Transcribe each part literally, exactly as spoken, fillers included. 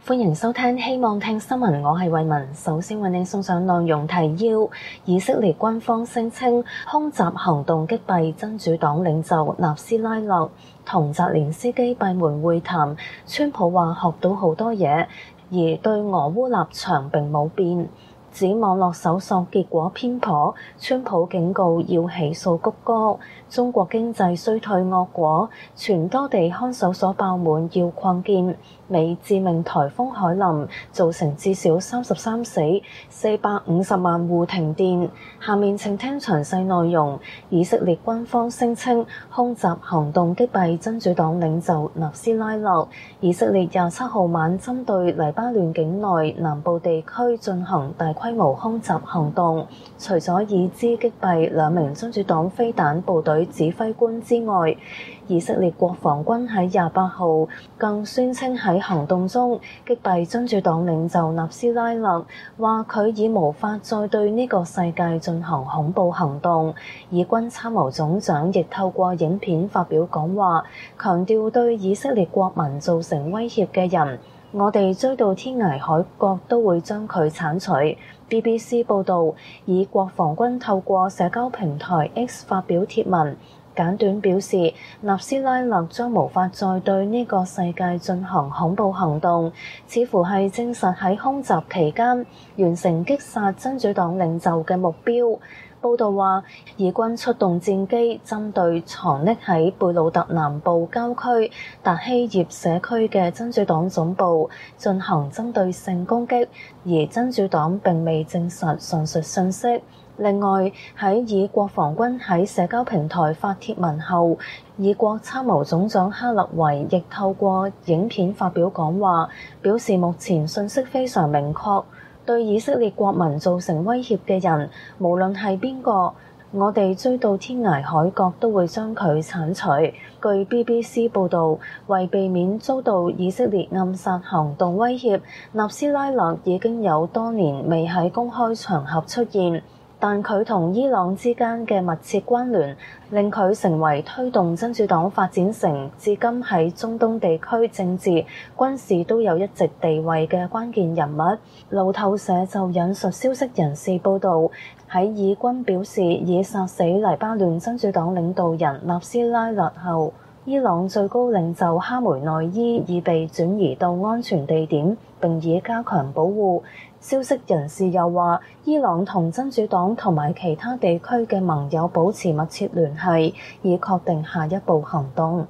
歡迎收聽希望聽新聞，我係慧雯。首先為你送上內容提要：以色列軍方聲稱空襲行動擊斃真主黨領袖納斯拉勒，同澤連斯基閉門會談。川普話學到好多嘢，而對俄烏立場並冇變。指網絡搜索結果偏頗，川普警告要起訴谷歌。中國經濟衰退惡果，全多地看守所爆滿要擴建。美致命颱風海林造成至少三十三死，四百五十萬戶停電。下面請聽詳細內容。以色列軍方聲稱空襲行動擊斃真主黨領袖納斯拉勒。以色列廿七號晚針對黎巴嫩境內南部地區進行大規模空襲行動，除咗已知擊斃兩名真主黨飛彈部隊指揮官之外，以色列國防軍喺廿八號更宣稱喺行動中擊斃真主黨領袖納斯拉勒，話佢已無法再對呢個世界進行恐怖行動。以軍參謀總長亦透過影片發表講話，強調對以色列國民造成威脅嘅人，我哋追到天涯海角都會將佢剷除。B B C 報導，以國防軍透過社交平台 X 發表貼文，簡短表示納斯拉勒將無法再對呢個世界進行恐怖行動，似乎係證實喺空襲期間完成擊殺真主黨領袖嘅目標。報道話，以軍出動戰機針對藏匿喺貝魯特南部郊區達希葉社區嘅真主黨總部進行針對性攻擊，而真主黨並未證實上述信息。另外，喺以國防軍喺社交平台發帖文後，以國參謀總長哈勒維亦透過影片發表講話，表示目前信息非常明確，對以色列國民造成威脅嘅人，無論係邊個，我哋追到天涯海角都會將佢剷除。據 B B C 報導，為避免遭到以色列暗殺行動威脅，納斯拉勒已經有多年未喺公開場合出現。但佢同伊朗之間嘅密切關聯，令佢成為推動真主黨發展成至今喺中東地區政治、軍事都有一席地位嘅關鍵人物。路透社就引述消息人士報導，喺以軍表示已殺死黎巴嫩真主黨領導人納斯拉勒後，伊朗最高領袖哈梅內伊已被轉移到安全地點，並已加強保護。消息人士又話，伊朗同真主黨同埋其他地區嘅盟友保持密切聯繫，以確定下一步行動。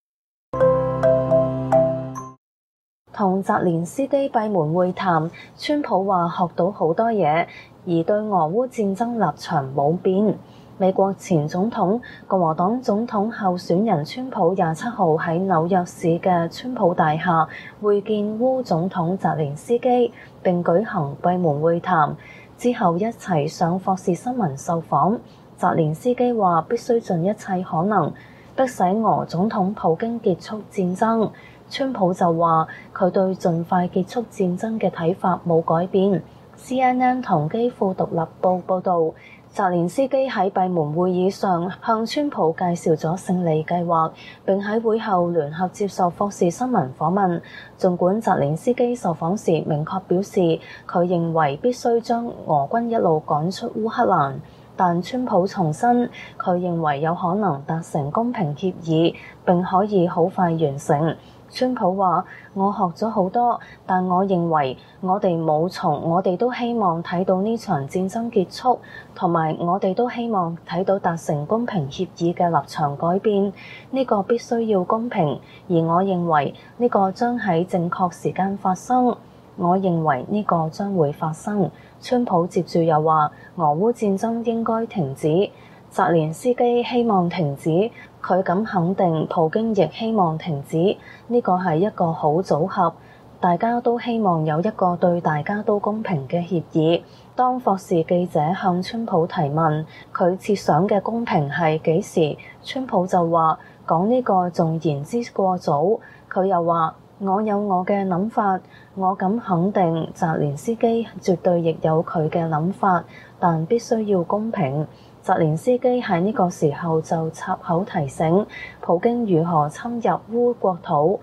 同澤連斯基閉門會談，川普話學到好多嘢，而對俄烏戰爭立場冇變。美國前總統、共和黨總統候選人川普廿七號喺紐約市嘅川普大廈會見烏總統澤連斯基，並舉行閉門會談，之後一齊上霍士新聞受訪。澤連斯基話必須盡一切可能迫使俄總統普京結束戰爭。川普就話佢對盡快結束戰爭嘅睇法冇改變。C N N 同基輔獨立報報導，澤連斯基喺閉門會議上向川普介紹咗勝利計劃，並喺會後聯合接受霍士新聞訪問。儘管澤連斯基受訪時明確表示佢認為必須將俄軍一路趕出烏克蘭，但川普重申佢認為有可能達成公平協議，並可以好快完成。川普話：我學咗好多，但我認為我哋冇從我哋都希望睇到呢場戰爭結束，同埋我哋都希望睇到達成公平協議嘅立場改變。呢個必須要公平，而我認為呢個將喺正確時間發生。我認為呢個將會發生。川普接住又話：俄烏戰爭應該停止。澤連斯基希望停止，佢咁肯定普京亦希望停止，呢個係一個好組合，大家都希望有一個對大家都公平嘅協議。當霍士記者向川普提問佢設想嘅公平係幾時，川普就話講呢個仲言之過早。佢又話我有我嘅諗法，我咁肯定澤連斯基絕對亦有佢嘅諗法，但必須要公平。澤連斯基喺呢個時候就插口提醒普京如何侵入烏國土。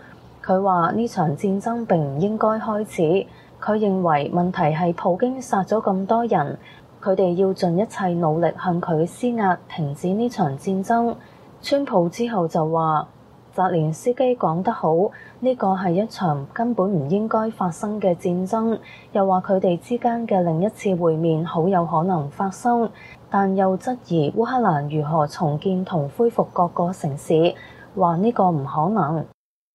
佢話呢場戰爭並唔應該開始。佢認為問題係普京殺咗咁多人，佢哋要盡一切努力向佢施壓，停止呢場戰爭。川普之後就話，澤連斯基講得好，呢個係一場根本唔應該發生嘅戰爭，又話佢哋之間嘅另一次會面好有可能發生，但又質疑烏克蘭如何重建同恢復各個城市，話呢個唔可能。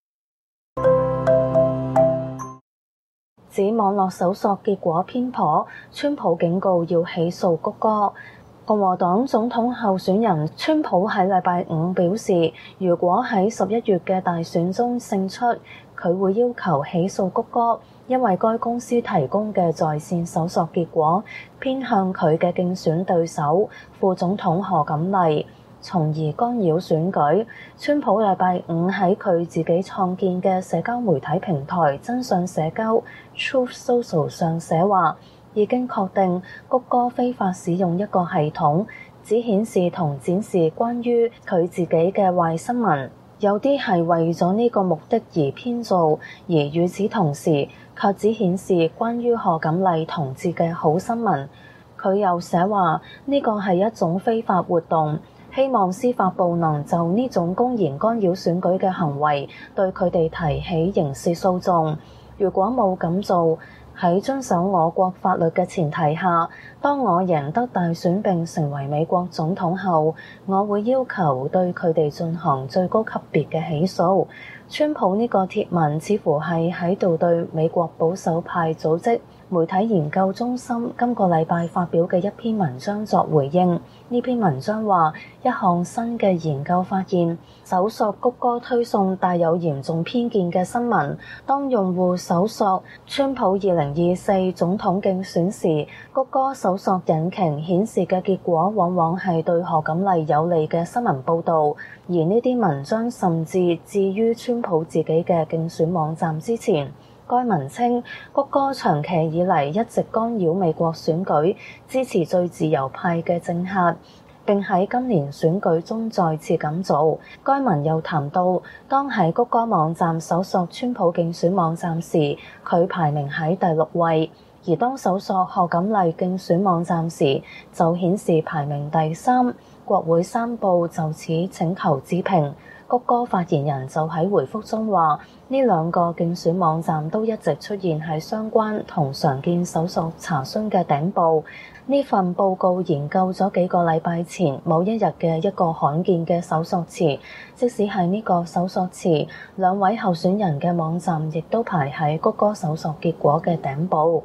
指網絡搜索結果偏頗，川普警告要起訴谷歌。共和黨總統候選人川普喺禮拜五表示，如果喺十一月嘅大選中勝出，佢會要求起訴谷歌，因為該公司提供嘅在線搜索結果偏向佢嘅競選對手副總統賀錦麗，從而干擾選舉。川普禮拜五喺佢自己創建嘅社交媒體平台真相社交 Truth Social 上寫話，已經確定谷歌非法使用一個系統，只顯示同展示關於佢自己嘅壞新聞，有啲係為咗呢個目的而編造，而與此同時卻只顯示關於賀錦麗同志嘅好新聞。佢又寫話，呢個係一種非法活動，希望司法部能就呢種公然干擾選舉嘅行為對佢哋提起刑事訴訟。如果冇咁做，喺遵守我國法律嘅前提下，當我贏得大選並成為美國總統後，我會要求對佢哋進行最高級別嘅起訴。川普呢個貼文似乎係喺度對美國保守派組織媒體研究中心今個禮拜發表嘅一篇文章作回應。呢篇文章話，一項新嘅研究發現，搜索谷歌推送帶有嚴重偏見嘅新聞。當用戶搜索川普二零二四總統競選時，谷歌搜索引擎顯示嘅結果往往係對賀錦麗有利嘅新聞報導，而呢啲文章甚至置於川普自己嘅競選網站之前。該文稱，谷歌長期以嚟一直干擾美國選舉，支持最自由派嘅政客，並喺今年選舉中再次咁做。該文又談到，當喺谷歌網站搜索川普競選網站時，佢排名喺第六位；而當搜索賀錦麗競選網站時，就顯示排名第三。國會山報就此請求置評。谷歌發言人就喺回覆中話，呢兩個競選網站都一直出現喺相關同常見搜索查詢嘅頂部。呢份報告研究咗幾個禮拜前某一日嘅一個罕見嘅搜索詞，即使係呢個搜索詞，兩位候選人嘅網站亦都排喺谷歌搜索結果嘅頂部。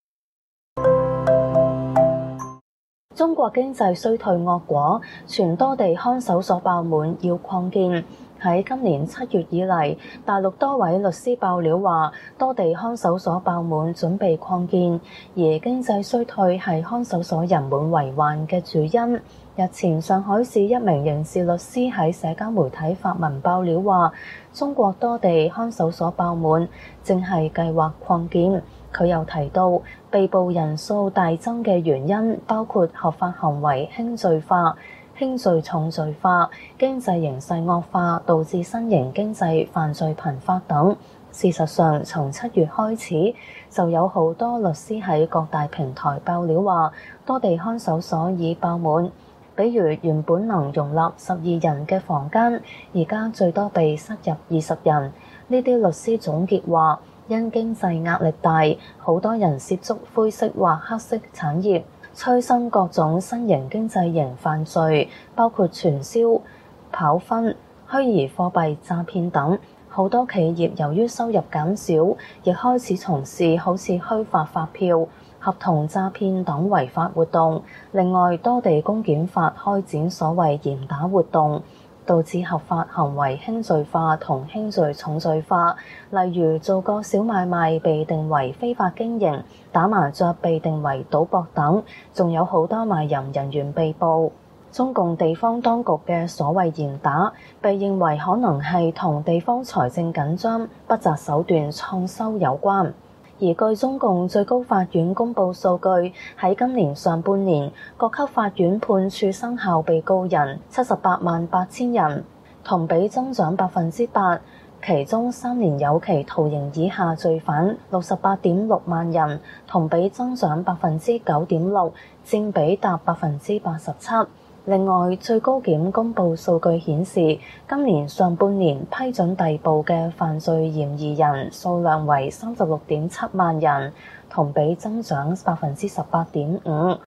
中國經濟衰退惡果，全多地看守所爆滿，要擴建。喺今年七月以嚟，大陸多位律師爆料話，多地看守所爆滿，準備擴建，而經濟衰退係看守所人滿為患嘅主因。日前，上海市一名刑事律師喺社交媒體發文爆料話，中國多地看守所爆滿，正係計劃擴建。佢又提到，被捕人數大增嘅原因包括合法行為輕罪化、輕罪重罪化、經濟形勢惡化，導致新型經濟犯罪頻發等。事實上，從七月開始，就有好多律師喺各大平台爆料話，多地看守所已爆滿。比如原本能容納十二人嘅房間，而家最多被塞入二十人。呢啲律師總結話，因經濟壓力大，好多人涉足灰色或黑色產業，催生各種新型經濟型犯罪，包括傳銷、跑分、虛擬貨幣詐騙等。好多企業由於收入減少，亦開始從事好似虛發發票、合同詐騙等違法活動。另外，多地公檢法開展所謂嚴打活動，導致合法行為輕罪化同輕罪重罪化，例如做個小買賣被定為非法經營，打麻雀被定為賭博等，仲有好多賣淫人員被捕。中共地方當局嘅所謂嚴打，被認為可能係同地方財政緊張、不擇手段創收有關。而據中共最高法院公佈數據，喺今年上半年，各級法院判處生效被告人七十八萬八千人，同比增長百分之八。 其中三年有期徒刑以下罪犯六十八點六萬人，同比增長百分之九點六，佔比達百分之八十七。另外，最高檢公佈數據顯示，今年上半年批准逮捕嘅犯罪嫌疑人數量為三十六點七萬人，同比增長百分之十八點五。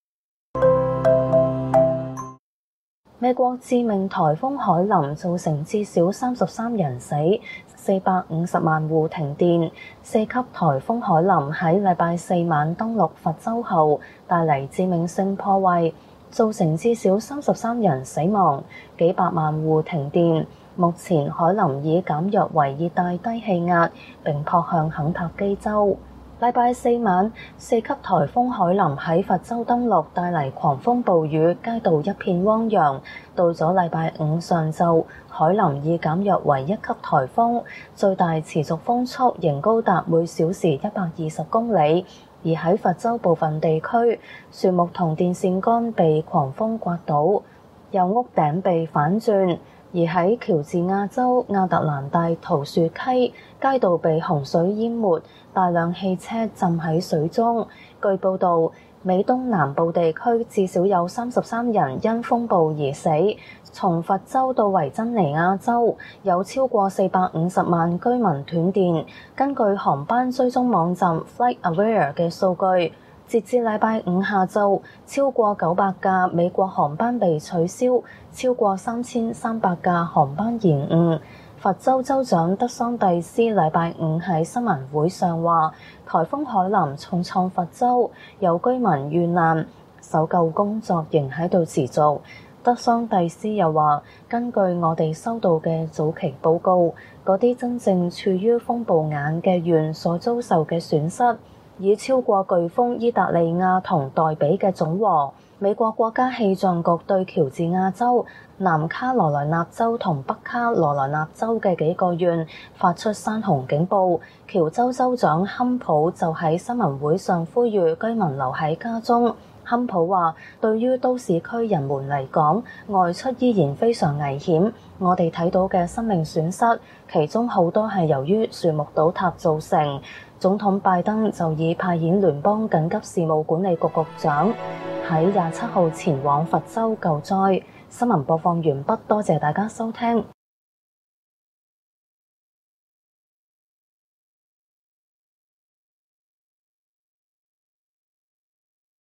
美國致命颱風海林造成至少三十三人死，四百五十萬戶停電。四級颱風海林喺禮拜四晚登陸佛州後，帶嚟致命性破壞，造成至少三十三人死亡，幾百萬戶停電。目前海林已減弱為熱帶低氣壓，並撲向肯塔基州。禮拜四晚，四級颱風海林喺佛州登陸，帶嚟狂風暴雨，街道一片汪洋。到咗禮拜五上晝，海林已減弱為一級颱風，最大持續風速仍高達每小時一百二十公里。而喺佛州部分地區，樹木同電線桿被狂風刮倒，有屋頂被反轉。而喺喬治亞州亞特蘭大桃樹溪，街道被洪水淹沒，大量汽車浸喺水中。據報導，美東南部地區至少有三十三人因風暴而死。從佛州到維珍尼亞州，有超過四百五十萬居民斷電。根據航班追蹤網站 FlightAware 嘅數據，截至禮拜五下晝，超過九百架美國航班被取消，超過三千三百架航班延誤。佛州州長德桑蒂斯禮拜五喺新聞會上話，颱風海林重創佛州，有居民遇難，搜救工作仍喺度持續。德桑蒂斯又話，根據我哋收到嘅早期報告，嗰啲真正處於風暴眼嘅縣所遭受嘅損失，已超過颶風伊達利亞同代比嘅總和。美國國家氣象局對喬治亞州、南卡羅來納州同北卡羅來納州嘅幾個縣發出山洪警報。喬州州長坎普就喺新聞會上呼籲居民留喺家中。坎普話：對於都市區人們嚟講，外出依然非常危險。我哋睇到嘅生命損失，其中好多係由於樹木倒塌造成。總統拜登就已派遣聯邦緊急事務管理局局長喺廿七號前往佛州救災。新聞播放完畢，多謝大家收聽。